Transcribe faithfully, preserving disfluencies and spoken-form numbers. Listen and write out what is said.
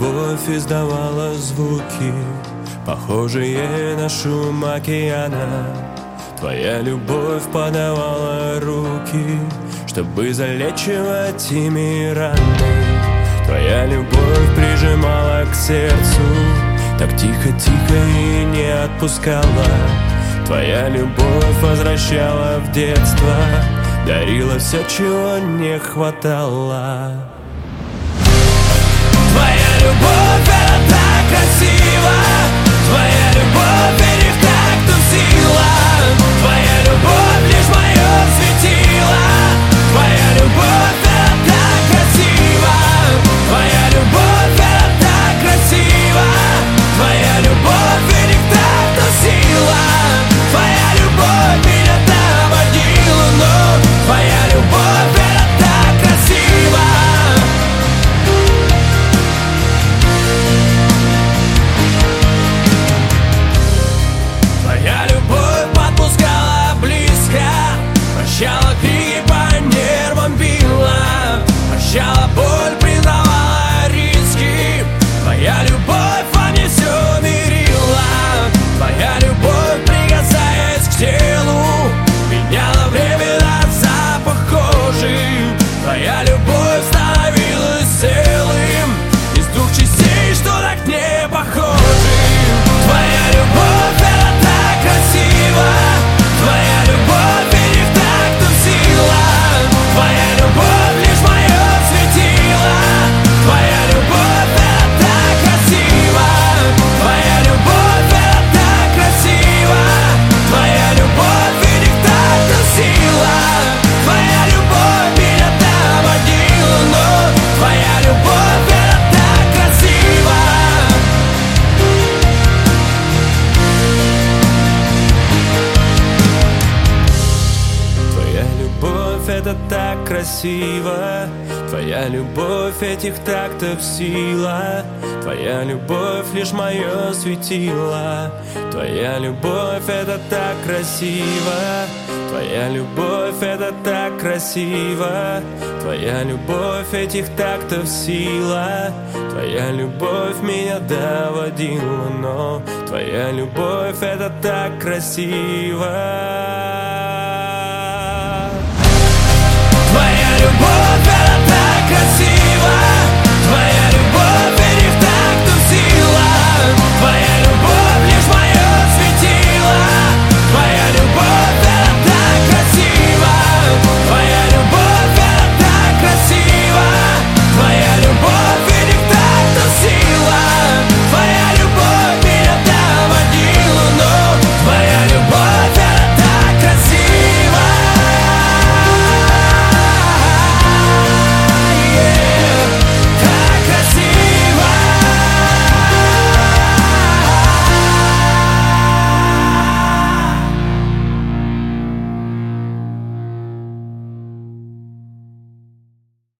любовь издавала звуки, похожие на шум океана. Твоя любовь подавала руки, чтобы залечивать ими раны. Твоя любовь прижимала к сердцу, так тихо-тихо и не отпускала. Твоя любовь возвращала в детство, дарила все, чего не хватало. Твоя любовь — это так красиво, твоя любовь — веришь так, кто сила. Твоя любовь — лишь мое светило. Твоя любовь — это так красиво, твоя любовь — это так красиво. Твоя любовь — веришь так, кто сила. Твоя любовь меня доводила, но твоя любовь — это так красиво. Твоя любовь подпускала близко, прощала крики, по нервам била, прощала боль, признавала риски. Твоя любовь во мне все мирила. Твоя любовь, прикасаясь к телу, меняла время на запах кожи. Твоя любовь становилась целым из двух частей, что так не похожи. Твоя любовь — это так красиво, твоя любовь — веришь так, кто сила. Твоя любовь — лишь мое светило. Твоя любовь — это так красиво, твоя любовь — это так красиво. Твоя любовь — веришь так, кто сила. Твоя любовь меня доводила, но твоя любовь — это так красиво. Твоя любовь — это так красиво, твоя любовь этих тактов сила. Твоя любовь — лишь мое светило. Твоя любовь — это так красиво, твоя любовь — это так красиво. Твоя любовь этих тактов сила. Твоя любовь меня доводила, но твоя любовь — это так красиво.